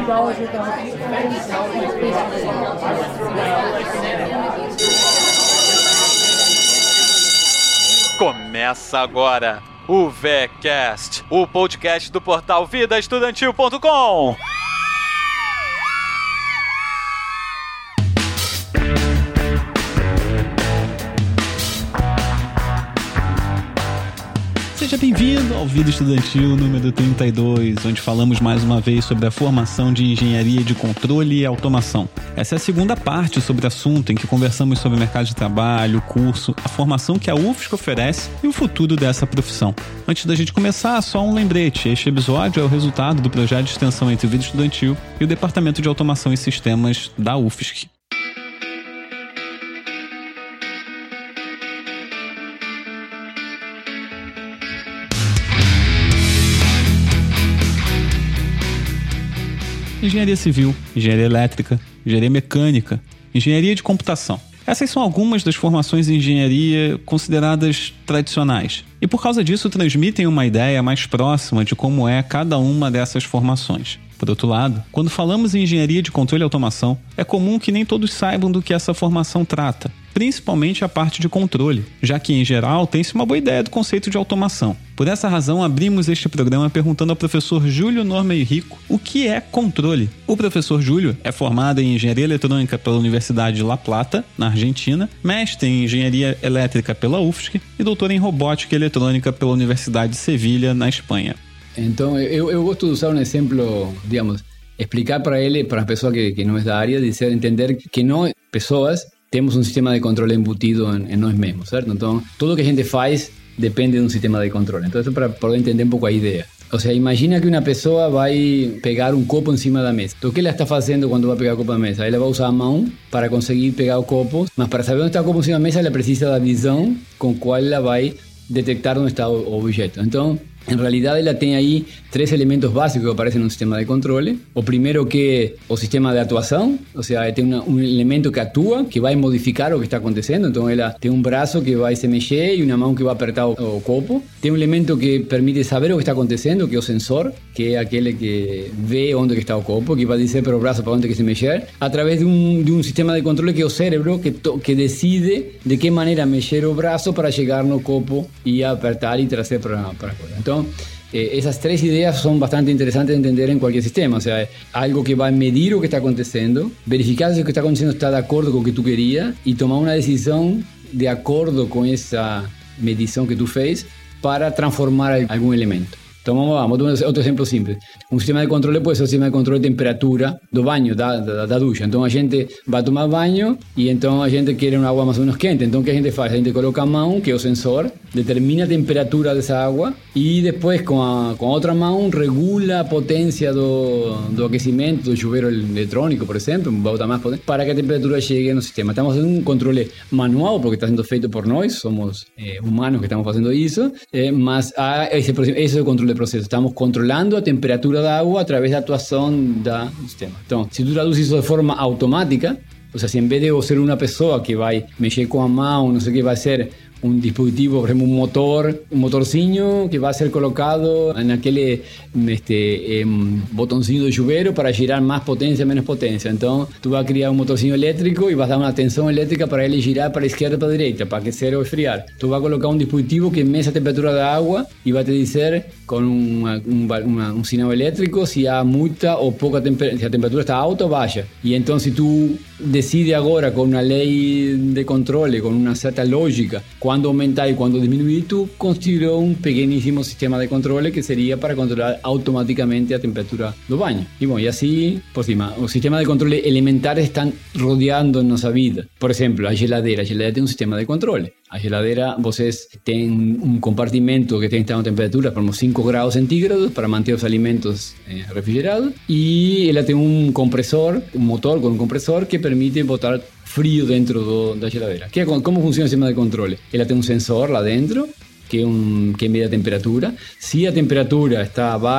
Começa agora o VCast, o podcast do portal vidaestudantil.com. Seja bem-vindo ao Vida Estudantil número 32, onde falamos mais uma vez sobre a formação de engenharia de controle e automação. Essa é a segunda parte sobre o assunto em que conversamos sobre o mercado de trabalho, o curso, a formação que a UFSC oferece e o futuro dessa profissão. Antes da gente começar, só um lembrete: este episódio é o resultado do projeto de extensão entre o Vida Estudantil e o Departamento de Automação e Sistemas da UFSC. Engenharia civil, engenharia elétrica, engenharia mecânica, engenharia de computação. Essas são algumas das formações em engenharia consideradas tradicionais. E por causa disso transmitem uma ideia mais próxima de como é cada uma dessas formações. Por outro lado, quando falamos em engenharia de controle e automação, é comum que nem todos saibam do que essa formação trata, principalmente a parte de controle, já que, em geral, tem-se uma boa ideia do conceito de automação. Por essa razão, abrimos este programa perguntando ao professor Júlio Norma Rico o que é controle. O professor Júlio é formado em Engenharia Eletrônica pela Universidade de La Plata, na Argentina, mestre em Engenharia Elétrica pela UFSC e doutor em Robótica e Eletrônica pela Universidade de Sevilha, na Espanha. Então, eu gosto de usar um exemplo, digamos, explicar para ele, para a pessoa que não é da área, dizer, entender que nós, pessoas, temos um sistema de controle embutido em nós mesmos, certo? Então, tudo que a gente faz depende de um sistema de controle. Então, isso é para poder entender um pouco a ideia. Ou seja, imagina que uma pessoa vai pegar um copo em cima da mesa. Então, o que ela está fazendo quando vai pegar o copo na mesa? Ela vai usar a mão para conseguir pegar o copo, mas para saber onde está o copo em cima da mesa, ela precisa da visão com a qual ela vai detectar onde está o objeto. Então, em realidade, ela tem aí três elementos básicos que aparecem no sistema de controle. O primeiro que é o sistema de atuação, ou seja, tem um elemento que atua, que vai modificar o que está acontecendo. Então, ela tem um braço que vai se mexer e uma mão que vai apertar o copo. Tem um elemento que permite saber o que está acontecendo, que é o sensor, que é aquele que vê onde está o copo, que vai dizer para o braço para onde tem que se mexer, através de um sistema de controle que é o cérebro, que decide de que maneira mexer o braço para chegar no copo e apertar e trazer para a coisa. Então, essas três ideias são bastante interessantes de entender em qualquer sistema. Ou seja, algo que vai medir o que está acontecendo, verificar se o que está acontecendo está de acordo com o que tu queria e tomar uma decisão de acordo com essa medição que tu fez para transformar algum elemento. Então vamos dar outro exemplo simples. Um sistema de controle pode ser um sistema de controle de temperatura do banho, da ducha. Então a gente vai tomar banho e então a gente quer uma água mais ou menos quente. Então o que a gente faz? A gente coloca a mão, que é o sensor, determina a temperatura dessa água e depois com a outra mão regula a potência do aquecimento do chuveiro eletrônico, por exemplo, bota mais potência, para que a temperatura chegue no sistema. Estamos fazendo um controle manual, porque está sendo feito por nós, somos humanos que estamos fazendo isso, mas esse é o controle de processo. Estamos controlando a temperatura da água através da atuação do sistema. Então, se tu traduz isso de forma automática, ou seja, se em vez de eu ser uma pessoa que vai mexer com a mão, não sei o que, vai ser um dispositivo, por exemplo, um motorzinho que vai ser colocado naquele botãozinho do chuveiro para girar mais potência, menos potência. Então, tu vai criar um motorzinho elétrico e vai dar uma tensão elétrica para ele girar para a esquerda e para a direita, para aquecer ou esfriar. Tu vai colocar um dispositivo que meça a temperatura da água e vai te dizer, com um sinal elétrico, se há muita ou pouca temperatura, se a temperatura está alta ou baixa. E então, se tu decide agora, com uma lei de controle, com uma certa lógica, quando aumentar e quando diminuir, tu construirá um pequeníssimo sistema de controle que seria para controlar automaticamente a temperatura do banho. E bom, e assim por cima. Os sistemas de controle elementares estão rodeando nossa vida. Por exemplo, a geladeira tem um sistema de controle. A geladeira, vocês têm um compartimento que tem que estar a temperatura por 5 graus centígrados para manter os alimentos refrigerados, e ela tem um compressor, um motor com um compressor que permite botar frio dentro da geladeira. Como funciona o sistema de controle? Ela tem um sensor lá dentro que mede a temperatura. Se a temperatura está abaixo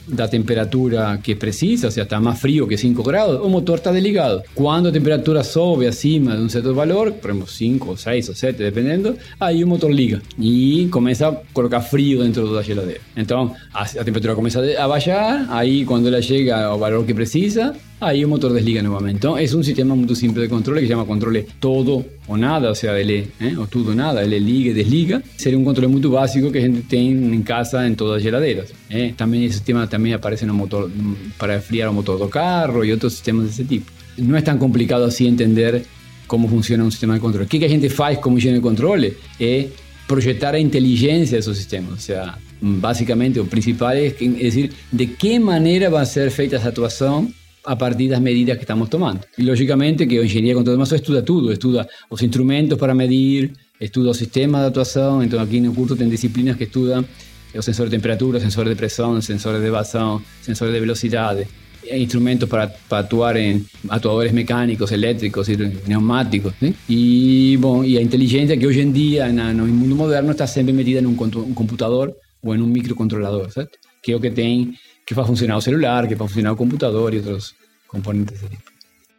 da temperatura que precisa, ou seja, está mais frio que 5 graus, o motor está desligado. Quando a temperatura sobe acima de um certo valor, por exemplo 5, ou 6 ou 7, dependendo, aí o motor liga e começa a colocar frio dentro da geladeira. Então a temperatura começa a baixar, aí quando ela chega ao valor que precisa, aí o motor desliga novamente. Então é um sistema muito simples de controle que se chama controle todo ou nada, ou seja, ele, ou tudo ou nada, ele liga e desliga. Seria um controle muito básico que a gente tem em casa em todas as geladeiras. Também esse sistema também aparece no motor para esfriar o motor do carro e outros sistemas desse tipo. Não é tão complicado assim entender como funciona um sistema de controle. O que a gente faz como engenheiro de controle é projetar a inteligência desses sistemas. Ou seja, basicamente o principal é dizer de que maneira vai ser feita essa atuação a partir das medidas que estamos tomando. E logicamente que a engenharia de controle de automação estuda tudo, estuda os instrumentos para medir, estuda o sistema de atuação. Então aqui no curso tem disciplinas que estudam o sensor de temperatura, sensor de pressão, sensor de vazão, sensor de velocidade, instrumentos para atuar em atuadores mecânicos, elétricos e pneumáticos. Né? E a inteligência que hoje em dia no mundo moderno está sempre metida em um computador ou em um microcontrolador, certo? Que é o que tem que faz funcionar o celular, que faz funcionar o computador e outros componentes desse tipo.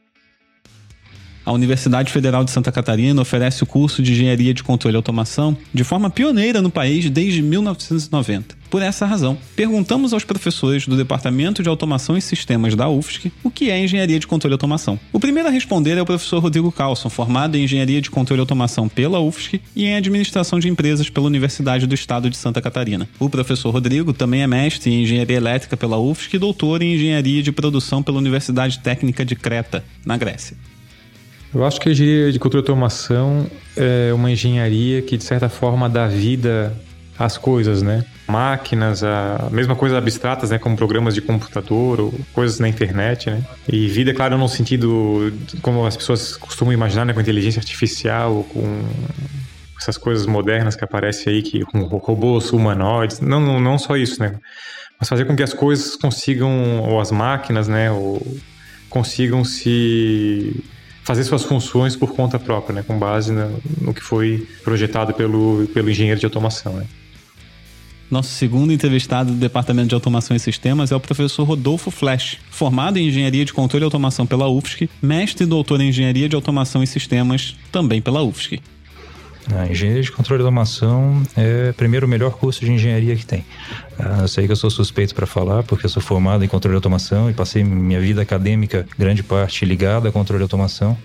A Universidade Federal de Santa Catarina oferece o curso de Engenharia de Controle e Automação de forma pioneira no país desde 1990. Por essa razão, perguntamos aos professores do Departamento de Automação e Sistemas da UFSC o que é Engenharia de Controle e Automação. O primeiro a responder é o professor Rodrigo Carlson, formado em Engenharia de Controle e Automação pela UFSC e em Administração de Empresas pela Universidade do Estado de Santa Catarina. O professor Rodrigo também é mestre em Engenharia Elétrica pela UFSC e doutor em Engenharia de Produção pela Universidade Técnica de Creta, na Grécia. Eu acho que a engenharia de controle e automação é uma engenharia que, de certa forma, dá vida às coisas, né? Máquinas, a mesma coisa abstratas, né? Como programas de computador ou coisas na internet, né? E vida, claro, no sentido como as pessoas costumam imaginar, né? Com inteligência artificial, com essas coisas modernas que aparecem aí, com robôs humanoides. Não só isso, né? Mas fazer com que as coisas consigam, ou as máquinas, né? Ou consigam fazer suas funções por conta própria, né? Com base no que foi projetado pelo engenheiro de automação, né? Nosso segundo entrevistado do Departamento de Automação e Sistemas é o professor Rodolfo Flesch, formado em Engenharia de Controle e Automação pela UFSC, mestre e doutor em Engenharia de Automação e Sistemas, também pela UFSC. A engenharia de controle e automação é, primeiro, o melhor curso de engenharia que tem. Eu sei que eu sou suspeito para falar, porque eu sou formado em controle e automação e passei minha vida acadêmica, grande parte, ligada a controle e automação.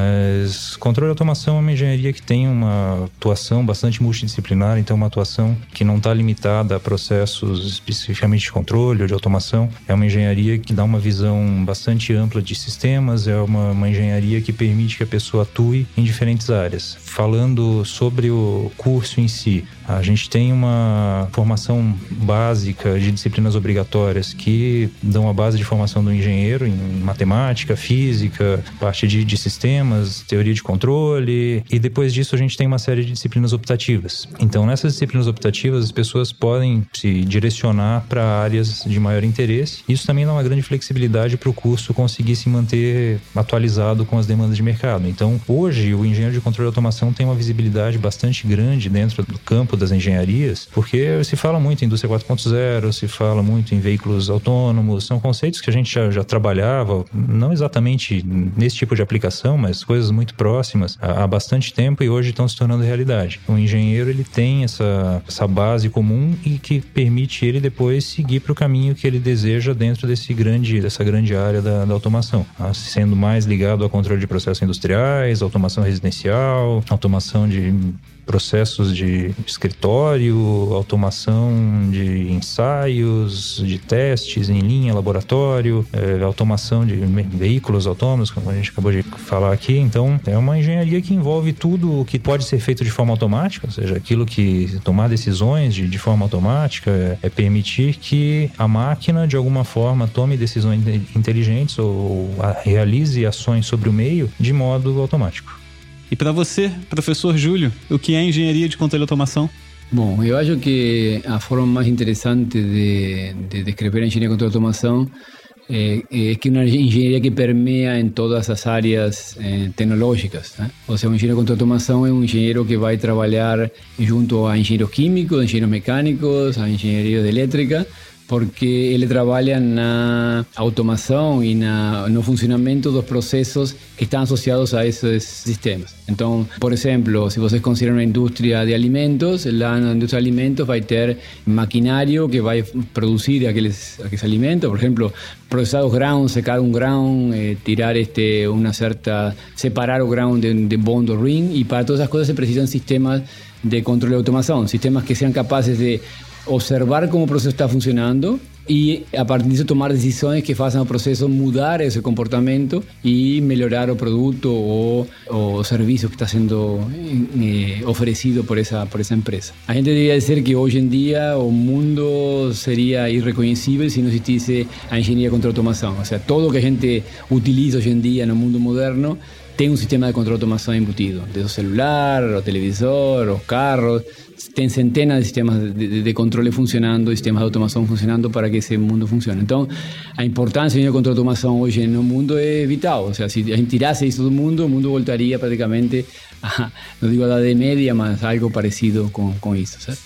Mas controle e automação é uma engenharia que tem uma atuação bastante multidisciplinar, então uma atuação que não está limitada a processos especificamente de controle ou de automação. É uma engenharia que dá uma visão bastante ampla de sistemas, é uma engenharia que permite que a pessoa atue em diferentes áreas. Falando sobre o curso em si, a gente tem uma formação básica de disciplinas obrigatórias que dão a base de formação do engenheiro em matemática, física, parte de sistemas, teoria de controle, e depois disso a gente tem uma série de disciplinas optativas. Então, nessas disciplinas optativas, as pessoas podem se direcionar para áreas de maior interesse. Isso também dá uma grande flexibilidade para o curso conseguir se manter atualizado com as demandas de mercado. Então, hoje, o engenheiro de controle e automação tem uma visibilidade bastante grande dentro do campo das engenharias, porque se fala muito em indústria 4.0, se fala muito em veículos autônomos, são conceitos que a gente já trabalhava, não exatamente nesse tipo de aplicação, mas coisas muito próximas há bastante tempo e hoje estão se tornando realidade. O engenheiro, ele tem essa base comum e que permite ele depois seguir para o caminho que ele deseja dentro dessa grande área da automação, sendo mais ligado ao controle de processos industriais, automação residencial, automação de processos de escritório, automação de ensaios, de testes em linha, laboratório, automação de veículos autônomos, como a gente acabou de falar aqui. Então, é uma engenharia que envolve tudo o que pode ser feito de forma automática, ou seja, aquilo que tomar decisões de forma automática, é permitir que a máquina, de alguma forma, tome decisões inteligentes ou realize ações sobre o meio de modo automático. E para você, professor Júlio, o que é engenharia de controle e automação? Bom, eu acho que a forma mais interessante de descrever a engenharia de controle e automação é que uma engenharia que permeia em todas as áreas tecnológicas, né? Ou seja, um engenheiro de controle e automação é um engenheiro que vai trabalhar junto a engenheiros químicos, a engenheiros mecânicos, a engenharia elétrica, porque ele trabalha na automação e no funcionamento dos processos que estão associados a esses sistemas. Então, por exemplo, se vocês consideram a indústria de alimentos, lá na indústria de alimentos vai ter maquinário que vai produzir aqueles alimentos, por exemplo, processar os grãos, secar um grão, tirar separar o grão de bom do ruim, e para todas as coisas se precisam sistemas de controle e automação, sistemas que sejam capazes de observar como o processo está funcionando e, a partir disso, tomar decisões que façam o processo mudar esse comportamento e melhorar o produto ou o serviço que está sendo oferecido por essa empresa. A gente deveria dizer que hoje em dia o mundo seria irreconhecível se não existisse a engenharia contra automação. Ou seja, tudo que a gente utiliza hoje em dia no mundo moderno tem um sistema de controle de automação embutido, desde o celular, o televisor, os carros. Tem centenas de sistemas de controle funcionando, sistemas de automação funcionando para que esse mundo funcione. Então, a importância do controle de automação hoje no mundo é vital. Ou seja, se a gente tirasse isso do mundo, o mundo voltaria praticamente a, não digo a Idade Média, mas algo parecido com isso, certo?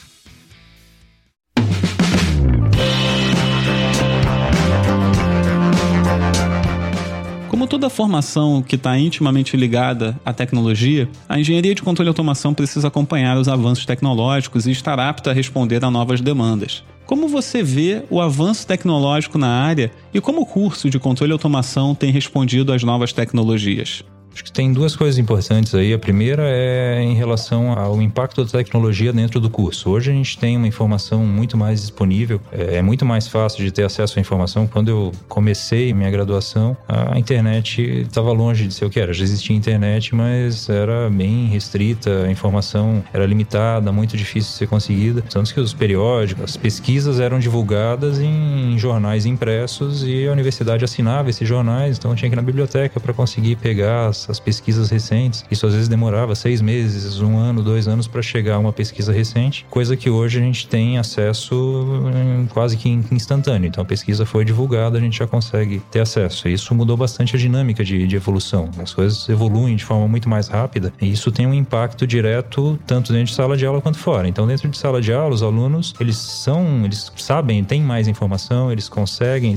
Como toda formação que está intimamente ligada à tecnologia, a engenharia de controle e automação precisa acompanhar os avanços tecnológicos e estar apta a responder a novas demandas. Como você vê o avanço tecnológico na área e como o curso de controle e automação tem respondido às novas tecnologias? Acho que tem duas coisas importantes aí. A primeira é em relação ao impacto da tecnologia dentro do curso. Hoje a gente tem uma informação muito mais disponível, é muito mais fácil de ter acesso à informação. Quando eu comecei minha graduação, a internet estava longe de ser o que era. Já existia internet, mas era bem restrita, a informação era limitada, muito difícil de ser conseguida. Tanto que os periódicos, as pesquisas eram divulgadas em jornais impressos e a universidade assinava esses jornais, então eu tinha que ir na biblioteca para conseguir pegar as pesquisas recentes. Isso às vezes demorava 6 meses, 1 ano, 2 anos para chegar a uma pesquisa recente, coisa que hoje a gente tem acesso quase que instantâneo. Então a pesquisa foi divulgada, a gente já consegue ter acesso. Isso mudou bastante a dinâmica de evolução. As coisas evoluem de forma muito mais rápida e isso tem um impacto direto tanto dentro de sala de aula quanto fora. Então dentro de sala de aula, os alunos, eles sabem, têm mais informação, eles conseguem,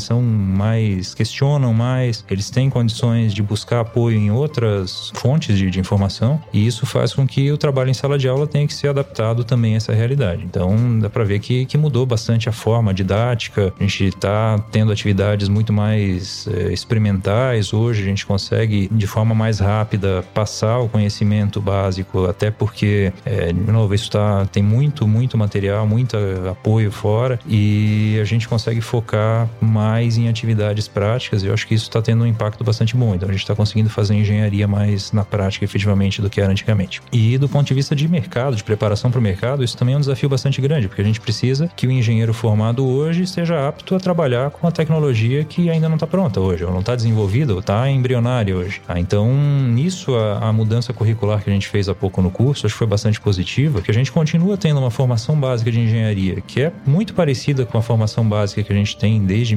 questionam mais, eles têm condições de buscar apoio em outras fontes de informação, e isso faz com que o trabalho em sala de aula tenha que ser adaptado também a essa realidade. Então dá para ver que mudou bastante a forma didática. A gente está tendo atividades muito mais experimentais. Hoje a gente consegue de forma mais rápida passar o conhecimento básico, até porque de novo, isso tem muito material, muito apoio fora, e a gente consegue focar mais em atividades práticas, e eu acho que isso está tendo um impacto bastante bom. Então a gente está conseguindo fazer engenharia mais na prática, efetivamente, do que era antigamente. E do ponto de vista de mercado, de preparação para o mercado, isso também é um desafio bastante grande, porque a gente precisa que o engenheiro formado hoje esteja apto a trabalhar com a tecnologia que ainda não está pronta hoje, ou não está desenvolvida, ou está embrionária hoje. Então, nisso, a mudança curricular que a gente fez há pouco no curso, acho que foi bastante positiva, que a gente continua tendo uma formação básica de engenharia, que é muito parecida com a formação básica que a gente tem desde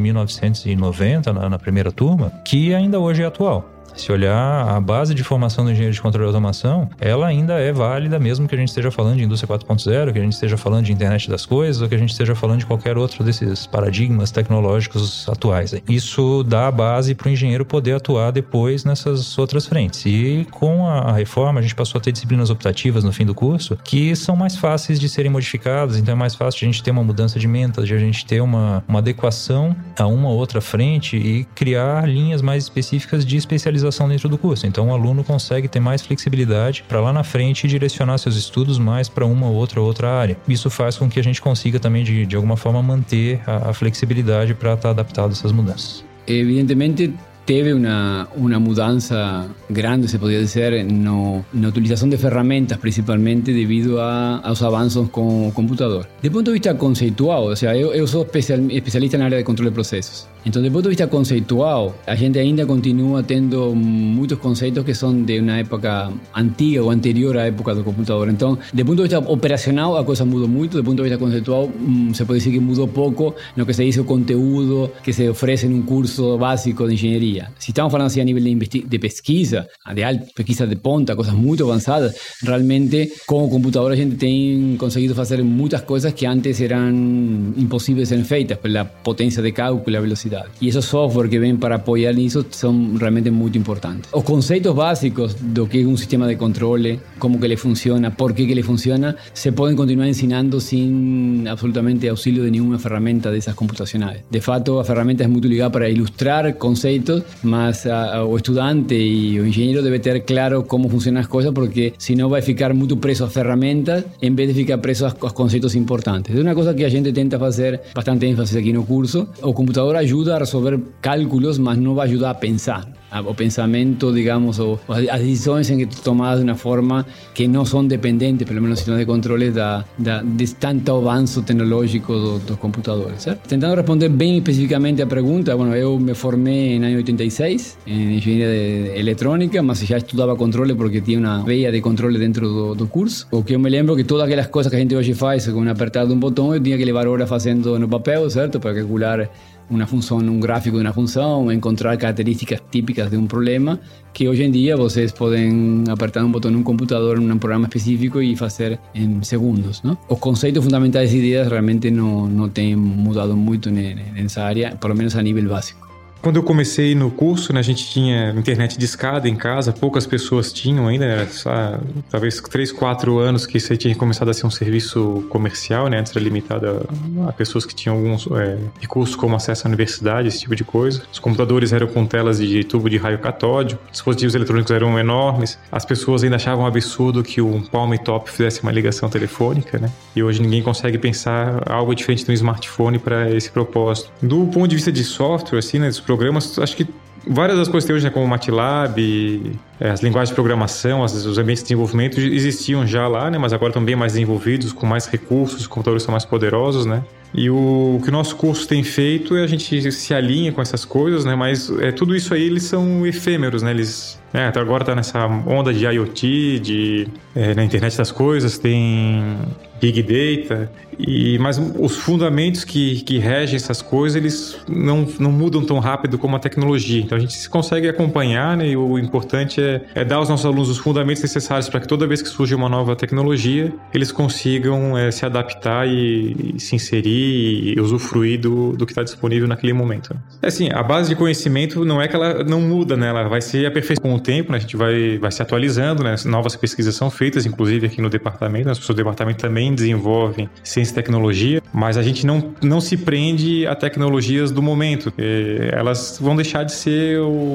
1990, na primeira turma, que ainda hoje é atual. Se olhar a base de formação do engenheiro de controle e automação, ela ainda é válida, mesmo que a gente esteja falando de indústria 4.0, que a gente esteja falando de internet das coisas, ou que a gente esteja falando de qualquer outro desses paradigmas tecnológicos atuais. Isso dá a base para o engenheiro poder atuar depois nessas outras frentes. E com a reforma, a gente passou a ter disciplinas optativas no fim do curso, que são mais fáceis de serem modificadas, então é mais fácil de a gente ter uma mudança de menta, de a gente ter uma adequação a uma outra frente e criar linhas mais específicas de especialização dentro do curso. Então o aluno consegue ter mais flexibilidade para lá na frente direcionar seus estudos mais para uma ou outra área. Isso faz com que a gente consiga também de alguma forma manter a flexibilidade para estar adaptado a essas mudanças. Evidentemente teve uma mudança grande, se poderia dizer, na utilização de ferramentas, principalmente devido aos avanços com o computador. Do ponto de vista conceitual, ou seja, eu sou especialista na área de controle de processos. Então, do ponto de vista conceitual, a gente ainda continua tendo muitos conceitos que são de uma época antiga ou anterior à época do computador. Então, do ponto de vista operacional, a coisa mudou muito. Do ponto de vista conceitual, se pode dizer que mudou pouco no que se diz o conteúdo que se oferece em um curso básico de engenharia. Se estamos falando assim a nível de pesquisa, de alta pesquisa de ponta, coisas muito avançadas, realmente, com o computador a gente tem conseguido fazer muitas coisas que antes eram impossíveis de serem feitas pela potência de cálculo e a velocidade. E esses software que vêm para apoiar nisso são realmente muito importantes. Os conceitos básicos do que é um sistema de controle, como que ele funciona, por que ele funciona, se podem continuar ensinando sem absolutamente auxílio de nenhuma ferramenta dessas computacionais. De fato, a ferramenta é muito ligada para ilustrar conceitos, mas o estudante e o engenheiro deve ter claro como funcionam as coisas, porque senão vai ficar muito preso às ferramentas em vez de ficar preso aos conceitos importantes. É uma coisa que a gente tenta fazer bastante ênfase aqui no curso. O computador ajuda a resolver cálculos, mas não vai ajudar a pensar. O pensamento, digamos, ou as decisões em que tomadas de uma forma que não são dependentes, pelo menos no sistema de controle, de tanto avanço tecnológico dos computadores, certo? Tentando responder bem especificamente a pergunta, eu me formei em ano 86 em engenharia eletrônica, mas já estudava controle porque tinha uma veia de controle dentro do curso. O que eu me lembro que todas aquelas coisas que a gente hoje faz com uma apertada de um botão, eu tinha que levar horas fazendo no papel, certo? Para calcular uma função, um gráfico de uma função, encontrar características típicas de um problema, que hoje em dia vocês podem apertar um botão num computador, num programa específico e fazer em segundos, não? Os conceitos fundamentais e ideias realmente não têm mudado muito nessa área, pelo menos a nível básico. Quando eu comecei no curso, né, a gente tinha internet discada em casa, poucas pessoas tinham ainda, né, só, talvez 3, 4 anos que você tinha começado a ser um serviço comercial, né, antes era limitado a pessoas que tinham alguns recursos como acesso à universidade, esse tipo de coisa. Os computadores eram com telas de tubo de raio catódico, dispositivos eletrônicos eram enormes, as pessoas ainda achavam absurdo que um palm top fizesse uma ligação telefônica, né, e hoje ninguém consegue pensar algo diferente de um smartphone para esse propósito. Do ponto de vista de software, assim, né, dos programas, acho que várias das coisas que tem hoje, né, como o MATLAB, as linguagens de programação, os ambientes de desenvolvimento existiam já lá, né, mas agora estão bem mais desenvolvidos, com mais recursos, os computadores são mais poderosos, né? E o que o nosso curso tem feito é a gente se alinha com essas coisas, né? Mas tudo isso aí, eles são efêmeros, né? Eles, até agora tá nessa onda de IoT, na internet das coisas, tem Big Data, mas os fundamentos que regem essas coisas, eles não mudam tão rápido como a tecnologia. Então a gente consegue acompanhar, né? E o importante é dar aos nossos alunos os fundamentos necessários para que toda vez que surge uma nova tecnologia, eles consigam se adaptar e se inserir e usufruir do que está disponível naquele momento. Assim, a base de conhecimento não é que ela não muda, né? Ela vai se aperfeiçoando com o tempo, né? A gente vai se atualizando, né? Novas pesquisas são feitas, inclusive aqui no departamento, né? As pessoas do departamento também desenvolvem ciência e tecnologia, mas a gente não se prende a tecnologias do momento. Elas vão deixar de ser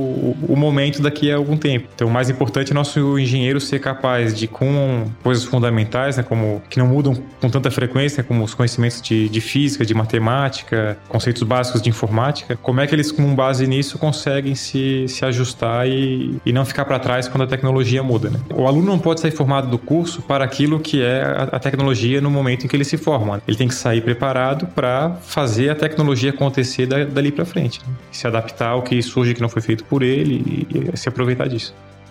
o momento daqui a algum tempo. Então, o mais importante é nosso engenheiro ser capaz de, com coisas fundamentais, né? Como que não mudam com tanta frequência, né? Como os conhecimentos de física, de matemática, conceitos básicos de informática, como é que eles, com base nisso, conseguem se ajustar e não ficar para trás quando a tecnologia muda, né? O aluno não pode sair formado do curso para aquilo que é a tecnologia no momento em que ele se forma. Ele tem que sair preparado para fazer a tecnologia acontecer dali para frente, né? Se adaptar ao que surge que não foi feito por ele e se aproveitar disso.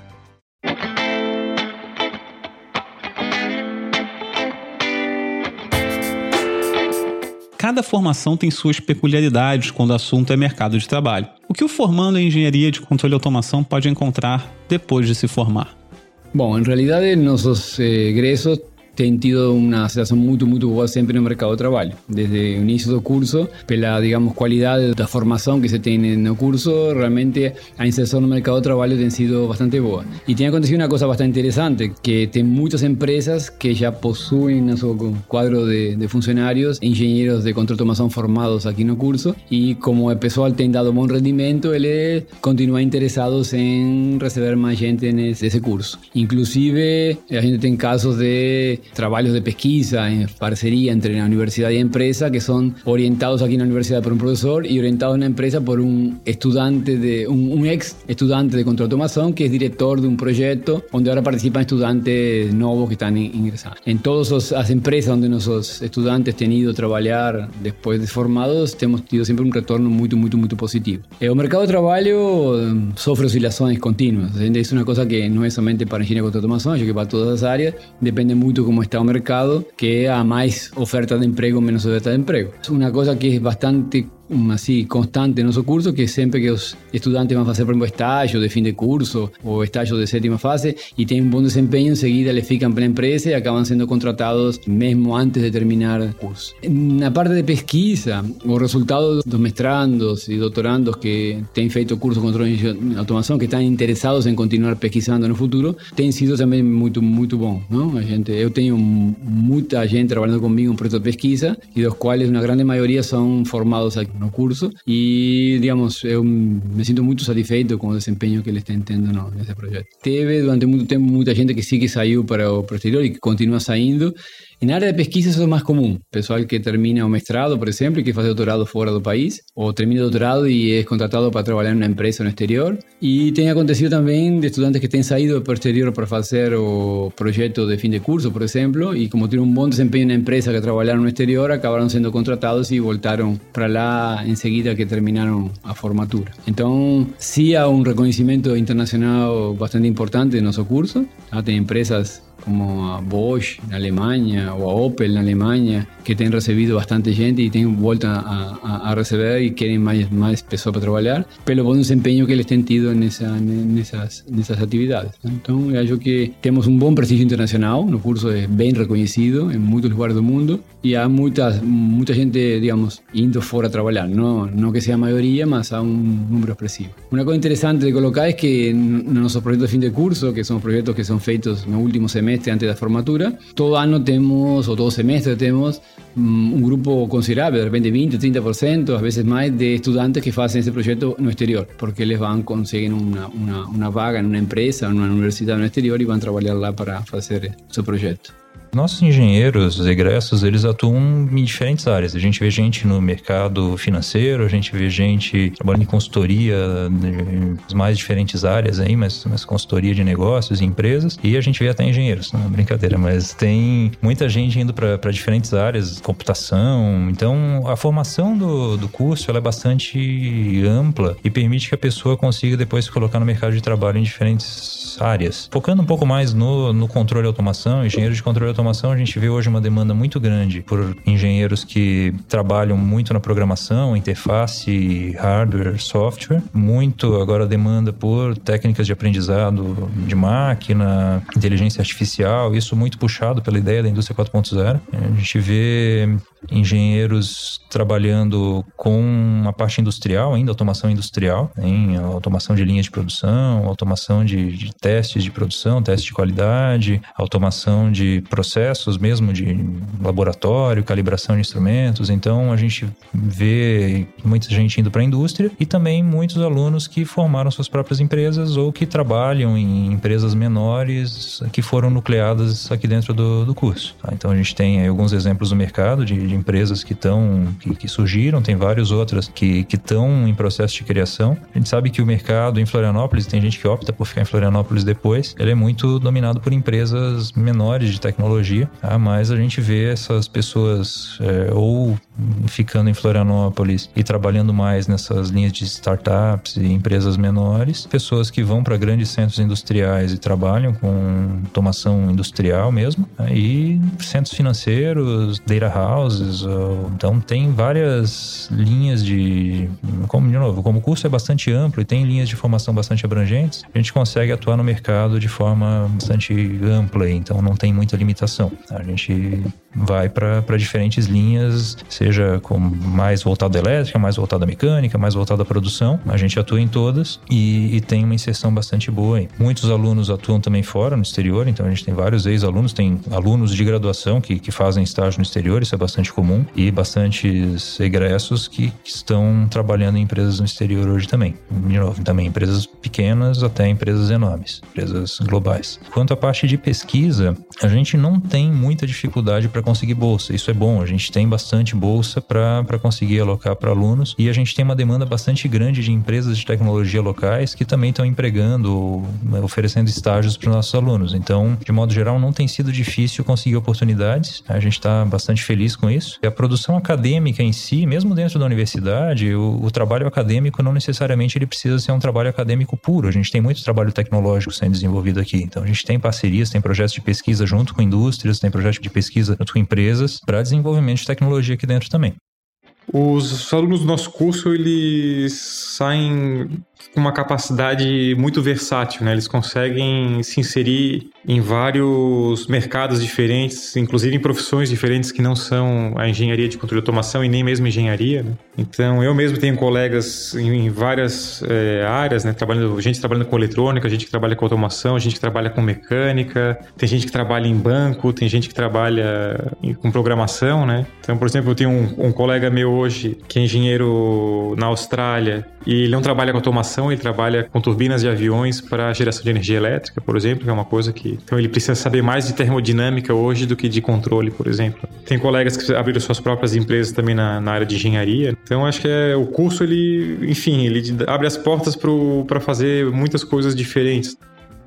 Cada formação tem suas peculiaridades quando o assunto é mercado de trabalho. O que o formando em engenharia de controle e automação pode encontrar depois de se formar? Bom, em realidade, nossos egressos têm tido uma aceitação muito boa sempre no mercado de trabalho. Desde o início do curso, pela, digamos, qualidade da formação que se tem no curso, realmente a inserção no mercado de trabalho tem sido bastante boa. E tem acontecido uma coisa bastante interessante, que tem muitas empresas que já possuem no seu quadro de funcionários engenheiros de controle de automação formados aqui no curso, e como o pessoal tem dado bom rendimento, eles continuam interessados em receber mais gente nesse curso. Inclusive, a gente tem casos de trabajos de pesquisa en parcería entre la universidad y empresa que son orientados aquí en la universidad por un profesor y orientados en la empresa por un estudiante un ex estudiante de control de automación que es director de un proyecto donde ahora participan estudiantes nuevos que están ingresando. En todas las empresas donde nuestros estudiantes han ido a trabajar después de formados, hemos tenido siempre un retorno muy positivo. El mercado de trabajo sufre oscilaciones continuas. Es una cosa que no es solamente para ingeniería de control de automación, sino que para todas las áreas. Depende mucho cómo está el mercado, que a más oferta de empleo, menos oferta de empleo. Es una cosa que es bastante así constante en nuestro curso, que siempre que los estudiantes van a hacer, por ejemplo, estágio de fin de curso o estágio de séptima fase y tienen un buen desempeño, enseguida les fican para la empresa y acaban siendo contratados mesmo antes de terminar el curso. En la parte de pesquisa, los resultados de los mestrandos y doctorandos que han feito curso de control de automación, que están interesados en continuar pesquisando en el futuro, han sido también muy bons, ¿no? Yo tengo mucha gente trabajando conmigo en proyectos de pesquisa y de los cuales una gran mayoría son formados aquí no curso y, digamos, eu me siento muito satisfeito com o desempenho que eles estão tendo nesse projeto. Teve durante muito tempo muita gente que sí que saiu para o exterior e que continua saindo. En área de pesquisa eso es más común. Pessoal que termina un mestrado, por ejemplo, y que hace doctorado fuera del país, o termina doctorado y es contratado para trabajar en una empresa en el exterior. Y tiene acontecido también de estudiantes que han salido para el exterior para hacer o proyectos de fin de curso, por ejemplo, y como tienen un buen desempeño en una empresa que trabajaron en el exterior, acabaron siendo contratados y voltaron para lá enseguida que terminaron a formatura. Entonces, sí hay un reconocimiento internacional bastante importante en nuestro curso. Hay empresas como a Bosch en Alemania o a Opel en Alemania que han recibido bastante gente y tienen vuelta a recibir y quieren más pessoas para trabajar, pero por un desempeño que les han tenido en esas actividades. Entonces, yo creo que tenemos un buen prestigio internacional, el curso es bien reconocido en muchos lugares del mundo y hay mucha gente, digamos, indo fuera a trabajar, no que sea mayoría, mas hay un número expresivo. Una cosa interesante de colocar es que en nuestros proyectos de fin de curso, que son proyectos que son feitos en el último semestre antes de la formatura, todo año tenemos, o todo semestre tenemos un grupo considerable, de repente 20, 30%, a veces más, de estudiantes que hacen ese proyecto en el exterior, porque les consiguen una vaga en una empresa, en una universidad en el exterior y van a trabajar lá para hacer su proyecto. Nossos engenheiros egressos, eles atuam em diferentes áreas. A gente vê gente no mercado financeiro, a gente vê gente trabalhando em consultoria, nas mais diferentes áreas aí, mas consultoria de negócios e empresas. E a gente vê até engenheiros, não é brincadeira, mas tem muita gente indo para diferentes áreas, computação. Então, a formação do curso ela é bastante ampla e permite que a pessoa consiga depois se colocar no mercado de trabalho em diferentes áreas. Focando um pouco mais no controle de automação, engenheiro de controle de automação, a gente vê hoje uma demanda muito grande por engenheiros que trabalham muito na programação, interface, hardware, software. Muito agora demanda por técnicas de aprendizado de máquina, inteligência artificial, isso muito puxado pela ideia da indústria 4.0. A gente vê engenheiros trabalhando com a parte industrial ainda, automação industrial, em automação de linhas de produção, automação de testes de produção, testes de qualidade, automação de processos mesmo de laboratório, calibração de instrumentos. Então a gente vê muita gente indo para a indústria e também muitos alunos que formaram suas próprias empresas ou que trabalham em empresas menores que foram nucleadas aqui dentro do curso. Então a gente tem aí alguns exemplos no mercado de empresas que surgiram, tem várias outras que estão em processo de criação. A gente sabe que o mercado em Florianópolis, tem gente que opta por ficar em Florianópolis depois, ele é muito dominado por empresas menores de tecnologia, tá? Mas a gente vê essas pessoas ou ficando em Florianópolis e trabalhando mais nessas linhas de startups e empresas menores, pessoas que vão para grandes centros industriais e trabalham com automação industrial mesmo, tá? E centros financeiros, data houses. Então tem várias linhas como o curso é bastante amplo e tem linhas de formação bastante abrangentes, a gente consegue atuar no mercado de forma bastante ampla, então não tem muita limitação. A gente vai para diferentes linhas, seja com mais voltado à elétrica, mais voltado à mecânica, mais voltado à produção. A gente atua em todas e tem uma inserção bastante boa aí. Muitos alunos atuam também fora, no exterior, então a gente tem vários ex-alunos, tem alunos de graduação que fazem estágio no exterior, isso é bastante comum, e bastantes egressos que estão trabalhando em empresas no exterior hoje também. De novo, também empresas pequenas até empresas enormes, empresas globais. Quanto à parte de pesquisa, a gente não tem muita dificuldade para conseguir bolsa. Isso é bom, a gente tem bastante bolsa para conseguir alocar para alunos, e a gente tem uma demanda bastante grande de empresas de tecnologia locais que também estão empregando, oferecendo estágios para os nossos alunos. Então, de modo geral, não tem sido difícil conseguir oportunidades. A gente está bastante feliz com isso. E a produção acadêmica em si, mesmo dentro da universidade, o trabalho acadêmico não necessariamente ele precisa ser um trabalho acadêmico puro. A gente tem muito trabalho tecnológico sendo desenvolvido aqui. Então, a gente tem parcerias, tem projetos de pesquisa junto com indústrias, tem projetos de pesquisa junto com empresas para desenvolvimento de tecnologia aqui dentro também. Os alunos do nosso curso, eles saem com uma capacidade muito versátil, né? Eles conseguem se inserir em vários mercados diferentes, inclusive em profissões diferentes que não são a engenharia de controle e automação e nem mesmo engenharia, né? Então, eu mesmo tenho colegas em várias áreas, né? Gente trabalhando com eletrônica, gente que trabalha com automação, gente que trabalha com mecânica, tem gente que trabalha em banco, tem gente que trabalha com programação, né? Então, por exemplo, eu tenho um colega meu hoje que é engenheiro na Austrália e ele não trabalha com automação, ele trabalha com turbinas de aviões para geração de energia elétrica, por exemplo, que é uma coisa que... Então, ele precisa saber mais de termodinâmica hoje do que de controle, por exemplo. Tem colegas que abriram suas próprias empresas também na área de engenharia. Então, acho que o curso, ele abre as portas para fazer muitas coisas diferentes.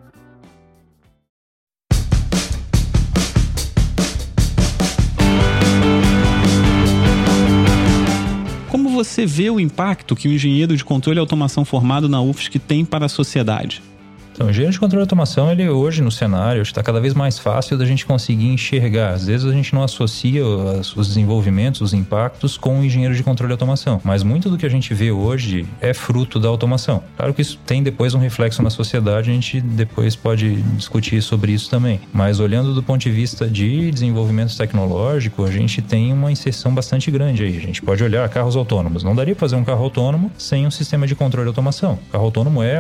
Como você vê o impacto que o engenheiro de controle e automação formado na UFSC tem para a sociedade? Então, o engenheiro de controle e automação, ele hoje no cenário está cada vez mais fácil da gente conseguir enxergar. Às vezes a gente não associa os desenvolvimentos, os impactos com o engenheiro de controle e automação. Mas muito do que a gente vê hoje é fruto da automação. Claro que isso tem depois um reflexo na sociedade, a gente depois pode discutir sobre isso também. Mas olhando do ponto de vista de desenvolvimento tecnológico, a gente tem uma inserção bastante grande aí. A gente pode olhar carros autônomos. Não daria para fazer um carro autônomo sem um sistema de controle e automação. O carro autônomo é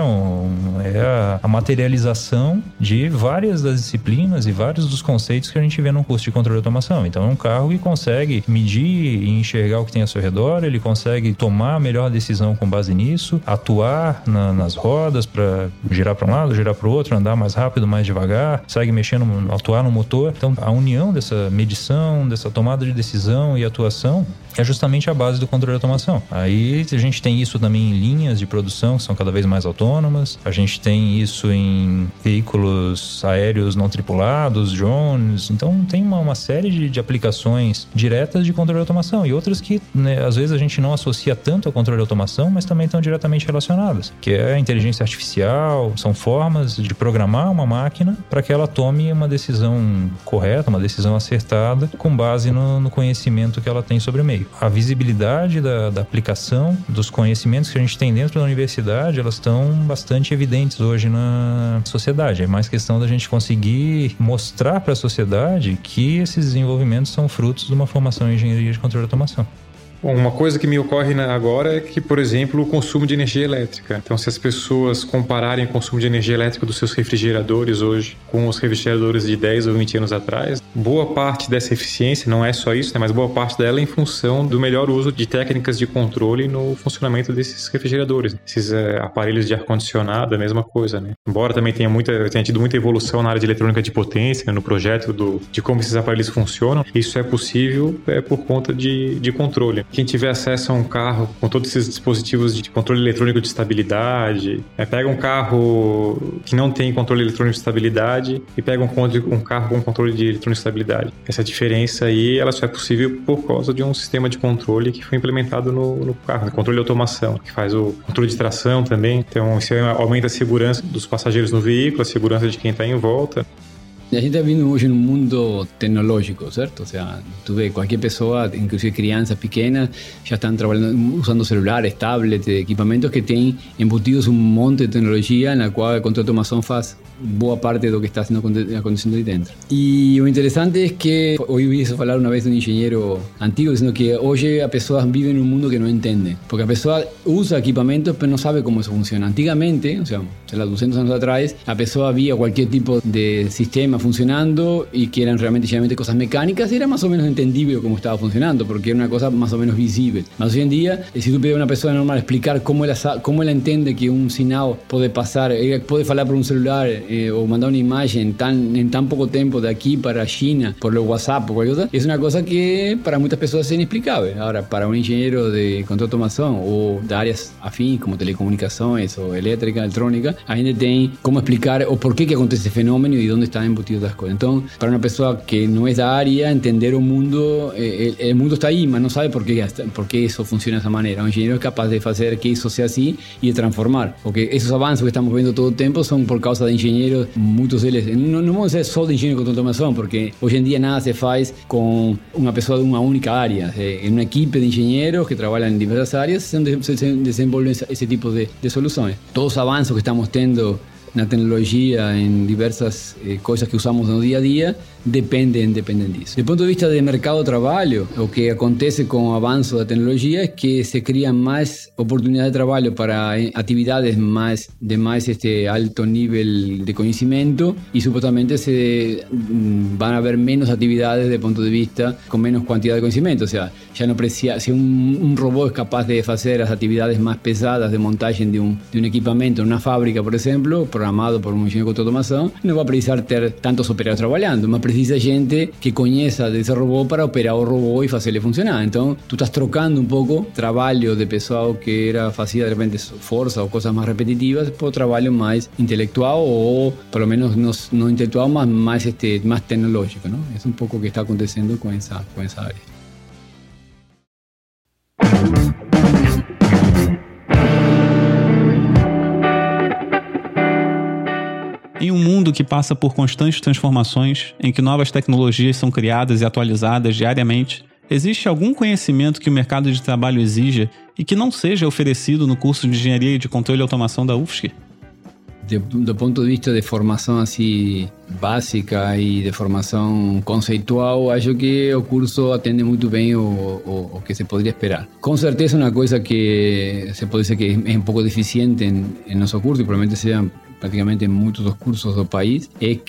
a materialização de várias das disciplinas e vários dos conceitos que a gente vê no curso de controle e automação. Então, é um carro que consegue medir e enxergar o que tem ao seu redor, ele consegue tomar a melhor decisão com base nisso, atuar nas rodas para girar para um lado, girar para o outro, andar mais rápido, mais devagar, consegue atuar no motor. Então, a união dessa medição, dessa tomada de decisão e atuação é justamente a base do controle e automação. Aí a gente tem isso também em linhas de produção que são cada vez mais autônomas, a gente tem isso em veículos aéreos não tripulados, drones. Então tem uma série de aplicações diretas de controle e automação e outras que, né, às vezes a gente não associa tanto ao controle e automação, mas também estão diretamente relacionadas, que é a inteligência artificial, são formas de programar uma máquina para que ela tome uma decisão correta, uma decisão acertada com base no conhecimento que ela tem sobre o meio. A visibilidade da aplicação dos conhecimentos que a gente tem dentro da universidade, elas estão bastante evidentes hoje na sociedade. É mais questão da gente conseguir mostrar para a sociedade que esses desenvolvimentos são frutos de uma formação em engenharia de controle e automação. Bom, uma coisa que me ocorre agora é que, por exemplo, o consumo de energia elétrica. Então, se as pessoas compararem o consumo de energia elétrica dos seus refrigeradores hoje com os refrigeradores de 10 ou 20 anos atrás, boa parte dessa eficiência, não é só isso, né, mas boa parte dela é em função do melhor uso de técnicas de controle no funcionamento desses refrigeradores. Esses aparelhos de ar-condicionado, a mesma coisa, né? Embora também tenha tido muita evolução na área de eletrônica de potência, né, no projeto de como esses aparelhos funcionam, isso é possível por conta de controle. Quem tiver acesso a um carro com todos esses dispositivos de controle eletrônico de estabilidade, pega um carro que não tem controle eletrônico de estabilidade e pega um carro com controle de eletrônico de estabilidade. Essa diferença aí, ela só é possível por causa de um sistema de controle que foi implementado no carro, controle de automação, que faz o controle de tração também. Então, isso aumenta a segurança dos passageiros no veículo, a segurança de quem está em volta. A gente está viviendo hoy en un mundo tecnológico, ¿cierto? O sea, tú ves, cualquier persona, inclusive crianças pequeñas, ya están trabajando, usando celulares, tablets, equipamientos que tienen embutidos un monte de tecnología en la cual el control de automación faz boa parte de lo que está haciendo aconteciendo ahí dentro. Y lo interesante es que hoy vi eso hablar una vez de un ingeniero antiguo diciendo que hoy a personas viven en un mundo que no entiende, porque a persona usa equipamientos pero no sabe cómo eso funciona. Antiguamente, o sea, 200 años atrás, a persona había cualquier tipo de sistema funcionando y que eran realmente cosas mecánicas, y era más o menos entendible cómo estaba funcionando, porque era una cosa más o menos visible. Más hoy en día, si tú pides a una persona normal explicar cómo ella entiende que un sinal puede pasar, puede hablar por un celular, o mandar una imagen en tan poco tiempo de aquí para China por el WhatsApp o cualquier cosa, es una cosa que para muchas personas es inexplicable. Ahora, para un ingeniero de control de automación o de áreas afines como telecomunicaciones o eléctrica, electrónica, a gente tiene cómo explicar o por qué que acontece ese fenómeno y dónde están embutidas las cosas. Entonces, para una persona que no es de área, entender un mundo, el mundo está ahí, pero no sabe por qué eso funciona de esa manera. Un ingeniero es capaz de hacer que eso sea así y de transformar, porque esos avances que estamos viendo todo el tiempo son por causa de ingenieros. Muchos de ellos, no vamos a ser solo de ingeniero de control de automación, porque hoy en día nada se hace con una persona de una única área. En un equipo de ingenieros que trabajan en diversas áreas se desenvuelven ese tipo de soluciones. Todos los avances que estamos teniendo en la tecnología, en diversas cosas que usamos en el día a día, dependen de eso. Desde el punto de vista del mercado de trabajo, lo que acontece con el avance de la tecnología es que se crean más oportunidades de trabajo para actividades de más alto nivel de conocimiento, y supuestamente se van a haber menos actividades desde el punto de vista con menos cantidad de conocimiento. O sea, ya no precisa, si un robot es capaz de hacer las actividades más pesadas de montaje de un equipamiento en una fábrica, por ejemplo, programado por un ingeniero de control de automación, no va a precisar tener tantos operadores trabajando, más precisa gente que conozca de ese robot para operar el robot y hacerle funcionar. Entonces, tú estás trocando un poco trabajo de pesado que era fácil de repente fuerza o cosas más repetitivas por trabajo más intelectual, o por lo menos no intelectual, más tecnológico, ¿no? Es un poco lo que está aconteciendo con esa área. Em um mundo que passa por constantes transformações, em que novas tecnologias são criadas e atualizadas diariamente, existe algum conhecimento que o mercado de trabalho exija e que não seja oferecido no curso de Engenharia de Controle e Automação da UFSC? Do ponto de vista de formação assim básica e de formação conceitual, acho que o curso atende muito bem o que se poderia esperar. Com certeza, uma coisa que se pode dizer que é um pouco deficiente em nosso curso, e provavelmente seja prácticamente en muchos dos cursos del país, es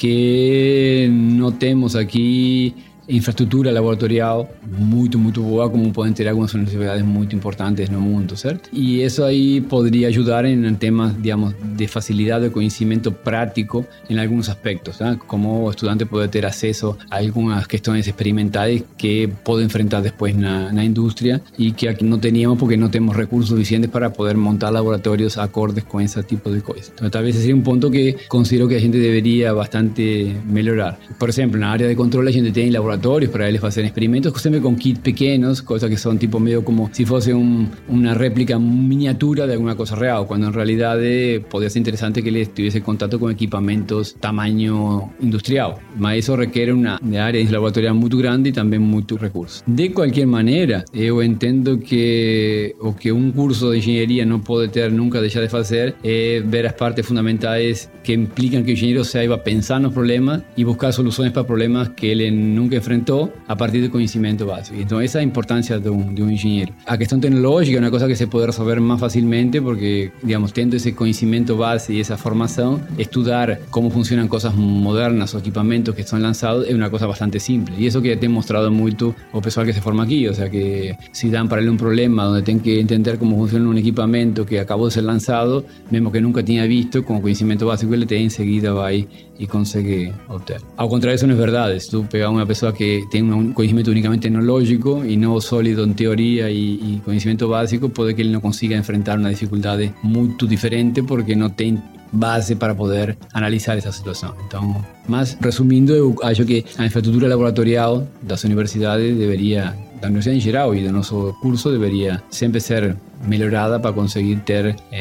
que no tenemos aquí infraestructura laboratorial muy boa, como pueden tener algunas universidades muy importantes en el mundo, ¿cierto? Y eso ahí podría ayudar en temas, digamos, de facilidad de conocimiento práctico en algunos aspectos, ¿sabes? Como estudiante puede tener acceso a algunas cuestiones experimentales que puede enfrentar después en la industria, y que aquí no teníamos porque no tenemos recursos suficientes para poder montar laboratorios acordes con ese tipo de cosas. Entonces, tal vez ese sería un punto que considero que la gente debería bastante mejorar. Por ejemplo, en la área de control la gente tiene laboratorios para ellos hacer experimentos, siempre con kits pequeños, cosas que son tipo medio como si fuese una réplica miniatura de alguna cosa real, cuando en realidad podría ser interesante que les tuviese contacto con equipamientos tamaño industrial. Mas eso requiere una área de laboratorio muy grande y también muchos recursos. De cualquier manera, yo entiendo que o que un curso de ingeniería no puede tener nunca dejar de hacer es ver las partes fundamentales que implican que el ingeniero se iba a pensar en los problemas y buscar soluciones para problemas que él nunca enfrentó a partir del conocimiento básico. Entonces, esa es la importancia de un ingeniero. La cuestión tecnológica es una cosa que se puede resolver más fácilmente porque, digamos, teniendo ese conocimiento base y esa formación, estudiar cómo funcionan cosas modernas o equipamientos que son lanzados es una cosa bastante simple. Y eso que te he mostrado mucho o pessoal que se forma aquí. O sea, que si dan para él un problema donde tienen que entender cómo funciona un equipamiento que acabó de ser lanzado, mismo que nunca tenía visto, como conocimiento básico, él enseguida va ahí y consigue obtener. Al contrario, eso no es verdad. Si tú pegas a una persona que tiene un conocimiento únicamente tecnológico y no sólido en teoría y conocimiento básico, puede que él no consiga enfrentar una dificultad muy diferente porque no tiene base para poder analizar esa situación. Entonces, más resumiendo, yo acho que la infraestructura laboratorial de las universidades debería, da Universidade em geral e do nosso curso, deveria sempre ser melhorada para conseguir ter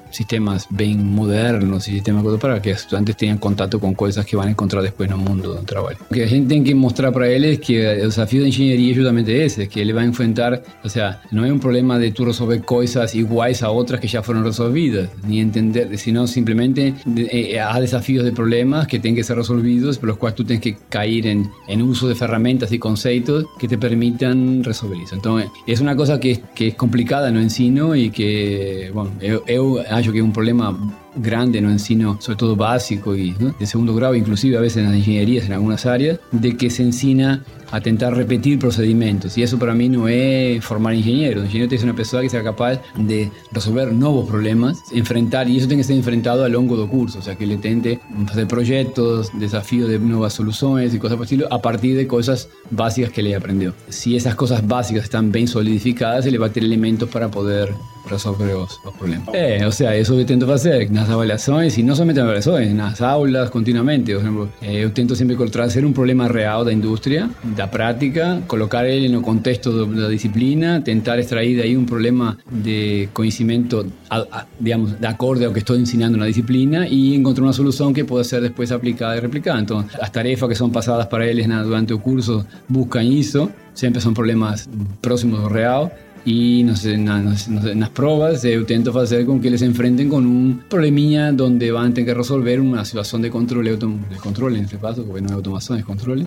sistemas bem modernos e sistemas para que os estudantes tenham contato com coisas que vão encontrar depois no mundo do trabalho. O que a gente tem que mostrar para eles é que o desafio da engenharia é justamente esse, que ele vai enfrentar, ou seja, não é um problema de tu resolver coisas iguais a outras que já foram resolvidas, nem entender, senão simplesmente há desafios de problemas que têm que ser resolvidos, pelos quais tu tens que cair em uso de ferramentas e conceitos que te permitam resolver isso. Então, é uma coisa que é complicada no ensino e que, bom, eu acho que é um problema grande no ensino, sobre todo básico y de segundo grado, inclusive a veces en las ingenierías, en algunas áreas, de que se ensina a tentar repetir procedimentos. Y eso para mí no es formar ingeniero. El ingeniero es una persona que sea capaz de resolver nuevos problemas, enfrentar, y eso tiene que ser enfrentado al longo do curso, o sea, que le tente hacer proyectos, desafíos de nuevas soluciones y cosas por el estilo, a partir de cosas básicas que le aprendió. Si esas cosas básicas están bien solidificadas, ele vai ter elementos para poder resolver os problemas. O sea, eso que tento fazer nas avaliações, e não somente nas avaliações, nas aulas, continuamente. Por exemplo, eu tento sempre trazer um problema real da indústria, da prática, colocar ele no contexto da disciplina, tentar extrair daí um problema de conhecimento, digamos, de acordo ao que estou ensinando na disciplina e encontrar uma solução que possa ser depois aplicada e replicada. Então, as tarefas que são passadas para eles durante o curso buscam isso, sempre são problemas próximos do real. Y nas pruebas eu tento fazer com que eles se enfrentem com um probleminha onde vão ter que resolver uma situação de controle, nesse caso, porque não é automação, é controle,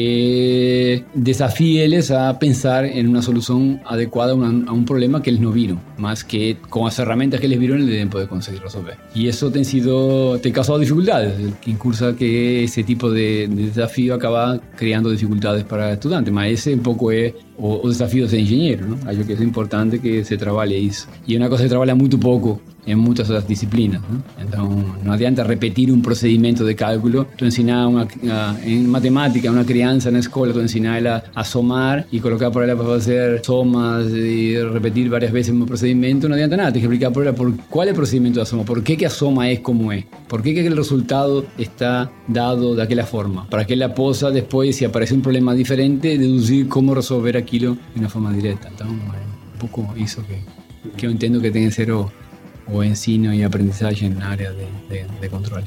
que desafie eles a pensar em uma solução adequada a um problema que eles não viram, mas que com as ferramentas que eles viram eles devem poder conseguir resolver. E isso tem causado dificuldades. Quem cursa que esse tipo de desafio acaba criando dificuldades para estudantes, mas esse um pouco é o desafio de ser engenheiro, não? Acho que é importante que se trabalhe isso. E é uma coisa que se trabalha muito pouco em muitas outras disciplinas, não? Então, não adianta repetir um procedimento de cálculo. Tu ensinar em matemática uma criança na escola, tu ensinar ela a somar e colocar para ela para fazer somas e repetir várias vezes o mesmo procedimento, não adianta nada. Tem que explicar para ela qual é o procedimento da soma, por que a soma é como é, por que aquele resultado está dado daquela forma, para que ela possa depois, se aparecer um problema diferente, deduzir como resolver aquilo de uma forma direta. Então, é um pouco isso que eu entendo que tem que ser o ensino e aprendizagem na área de controle.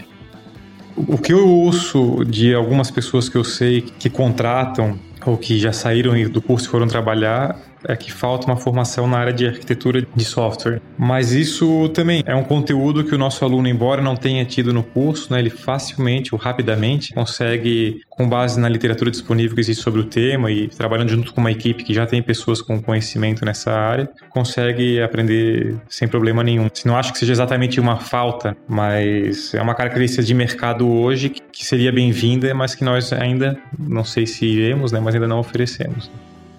O que eu ouço de algumas pessoas que eu sei que contratam ou que já saíram do curso e foram trabalhar é que falta uma formação na área de arquitetura de software. Mas isso também é um conteúdo que o nosso aluno, embora não tenha tido no curso, né, ele facilmente ou rapidamente consegue, com base na literatura disponível que existe sobre o tema e trabalhando junto com uma equipe que já tem pessoas com conhecimento nessa área, consegue aprender sem problema nenhum. Não acho que seja exatamente uma falta, mas é uma característica de mercado hoje que seria bem-vinda, mas que nós ainda, não sei se iremos, né, mas ainda não oferecemos.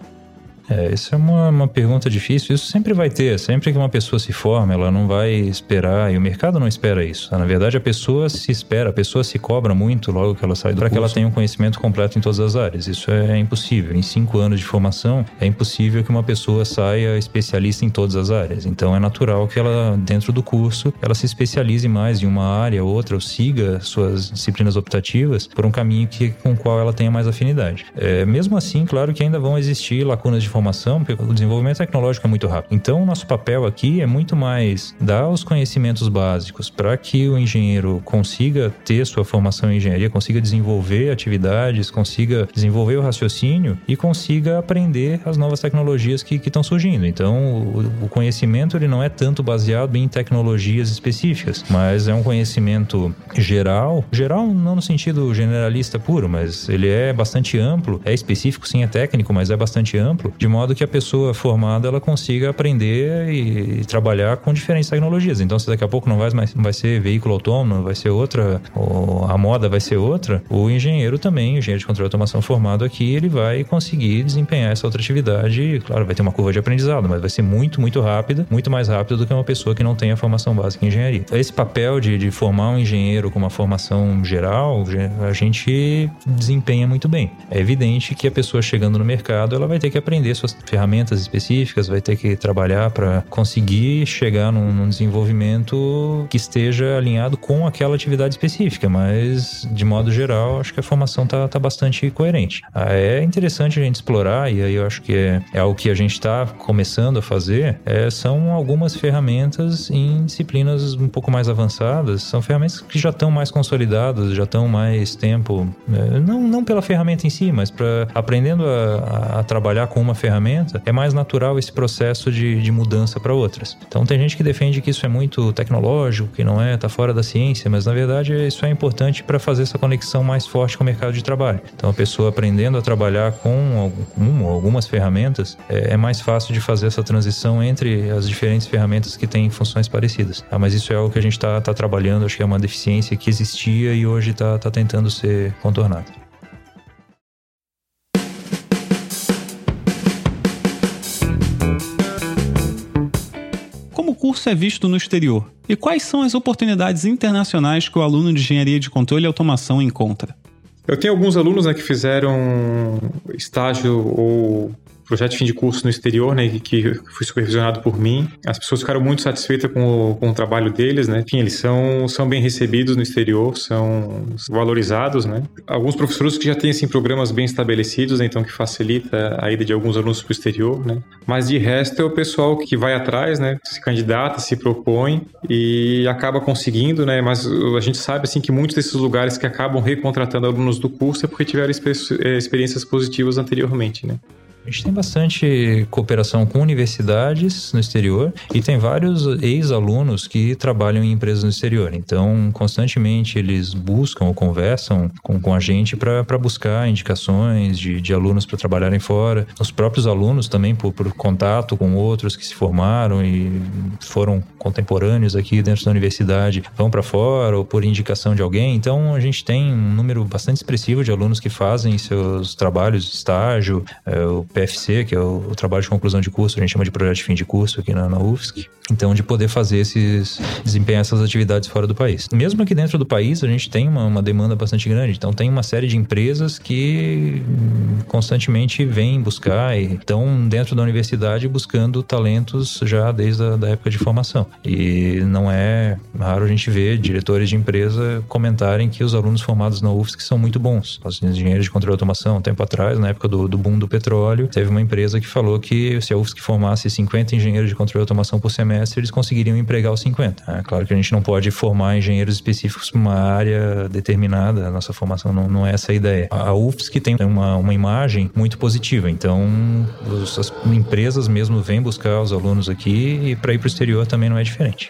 Essa é uma pergunta difícil. Isso sempre vai ter. Sempre que uma pessoa se forma, ela não vai esperar, e o mercado não espera isso. Na verdade, a pessoa se cobra muito logo que ela sai do curso, para que ela tenha um conhecimento completo em todas as áreas. Isso é impossível. Em 5 anos de formação, é impossível que uma pessoa saia especialista em todas as áreas. Então, é natural que ela, dentro do curso, ela se especialize mais em uma área ou outra, ou siga suas disciplinas optativas por um caminho com o qual ela tenha mais afinidade. Mesmo assim, claro que ainda vão existir lacunas de formação, porque o desenvolvimento tecnológico é muito rápido. Então, o nosso papel aqui é muito mais dar os conhecimentos básicos para que o engenheiro consiga ter sua formação em engenharia, consiga desenvolver atividades, consiga desenvolver o raciocínio e consiga aprender as novas tecnologias que estão surgindo. Então, o conhecimento ele não é tanto baseado em tecnologias específicas, mas é um conhecimento geral não no sentido generalista puro, mas ele é bastante amplo, é específico sim, é técnico, mas é bastante amplo, de modo que a pessoa formada ela consiga aprender e trabalhar com diferentes tecnologias. Então, se daqui a pouco não vai ser veículo autônomo, vai ser outra, ou a moda vai ser outra, o engenheiro também, o engenheiro de controle de automação formado aqui, ele vai conseguir desempenhar essa outra atividade. Claro, vai ter uma curva de aprendizado, mas vai ser muito, muito rápida, muito mais rápida do que uma pessoa que não tem a formação básica em engenharia. Esse papel de formar um engenheiro com uma formação geral, a gente desempenha muito bem. É evidente que a pessoa chegando no mercado, ela vai ter que aprender suas ferramentas específicas, vai ter que trabalhar para conseguir chegar num desenvolvimento que esteja alinhado com aquela atividade específica, mas de modo geral, acho que a formação tá bastante coerente. É interessante a gente explorar, e aí eu acho que é algo que a gente está começando a fazer, são algumas ferramentas em disciplinas um pouco mais avançadas, são ferramentas que já estão mais consolidadas, já estão mais tempo, não pela ferramenta em si, mas aprendendo a trabalhar com uma ferramenta, é mais natural esse processo de mudança para outras. Então tem gente que defende que isso é muito tecnológico, que não tá fora da ciência, mas na verdade isso é importante para fazer essa conexão mais forte com o mercado de trabalho. Então a pessoa aprendendo a trabalhar com algumas ferramentas, é mais fácil de fazer essa transição entre as diferentes ferramentas que têm funções parecidas. Mas isso é algo que a gente está trabalhando, acho que é uma deficiência que existia e hoje está tentando ser contornada. Como o curso é visto no exterior? E quais são as oportunidades internacionais que o aluno de Engenharia de Controle e Automação encontra? Eu tenho alguns alunos, que fizeram estágio ou projeto de fim de curso no exterior, que foi supervisionado por mim. As pessoas ficaram muito satisfeitas com o trabalho deles, Enfim, eles são bem recebidos no exterior, são valorizados, Alguns professores que já têm, programas bem estabelecidos, então que facilita a ida de alguns alunos para o exterior, Mas de resto é o pessoal que vai atrás, se candidata, se propõe e acaba conseguindo, Mas a gente sabe, que muitos desses lugares que acabam recontratando alunos do curso é porque tiveram experiências positivas anteriormente, A gente tem bastante cooperação com universidades no exterior e tem vários ex-alunos que trabalham em empresas no exterior. Então, constantemente eles buscam ou conversam com a gente para buscar indicações de alunos para trabalharem fora. Os próprios alunos também, por contato com outros que se formaram e foram contemporâneos aqui dentro da universidade, vão para fora ou por indicação de alguém. Então, a gente tem um número bastante expressivo de alunos que fazem seus trabalhos de estágio, o PFC, que é o trabalho de conclusão de curso, a gente chama de projeto de fim de curso aqui na UFSC. Então, de poder fazer desempenhar essas atividades fora do país. Mesmo aqui dentro do país, a gente tem uma demanda bastante grande. Então, tem uma série de empresas que constantemente vêm buscar e estão dentro da universidade buscando talentos já desde a época de formação. E não é raro a gente ver diretores de empresa comentarem que os alunos formados na UFSC são muito bons. Os engenheiros de controle e automação, um tempo atrás, na época do boom do petróleo, teve uma empresa que falou que se a UFSC formasse 50 engenheiros de controle e automação por semestre, eles conseguiriam empregar os 50. É claro que a gente não pode formar engenheiros específicos para uma área determinada, a nossa formação não é essa a ideia. A UFSC tem uma imagem muito positiva, então as empresas mesmo vêm buscar os alunos aqui e para ir para o exterior também não é diferente.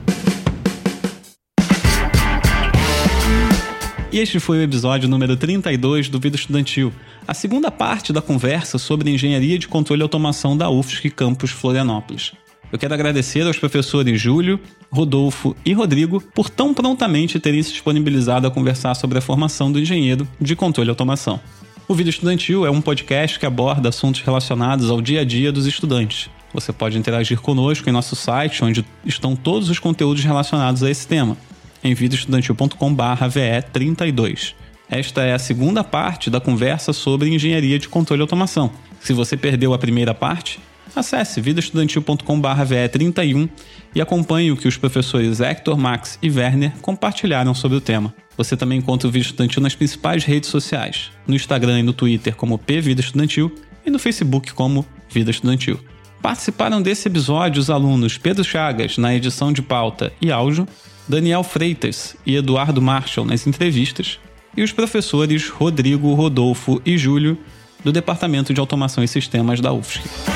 E este foi o episódio número 32 do Vida Estudantil, a segunda parte da conversa sobre Engenharia de Controle e Automação da UFSC Campus Florianópolis. Eu quero agradecer aos professores Júlio, Rodolfo e Rodrigo por tão prontamente terem se disponibilizado a conversar sobre a formação do engenheiro de controle e automação. O Vida Estudantil é um podcast que aborda assuntos relacionados ao dia a dia dos estudantes. Você pode interagir conosco em nosso site, onde estão todos os conteúdos relacionados a esse tema, em vidaestudantil.com/VE32. Esta é a segunda parte da conversa sobre Engenharia de Controle e Automação. Se você perdeu a primeira parte, acesse vidaestudantil.com/VE31 e acompanhe o que os professores Hector, Max e Werner compartilharam sobre o tema. Você também encontra o Vida Estudantil nas principais redes sociais, no Instagram e no Twitter como Vida Estudantil e no Facebook como Vida Estudantil. Participaram desse episódio os alunos Pedro Chagas na edição de pauta e áudio, Daniel Freitas e Eduardo Marshall nas entrevistas e os professores Rodrigo, Rodolfo e Júlio do Departamento de Automação e Sistemas da UFSC.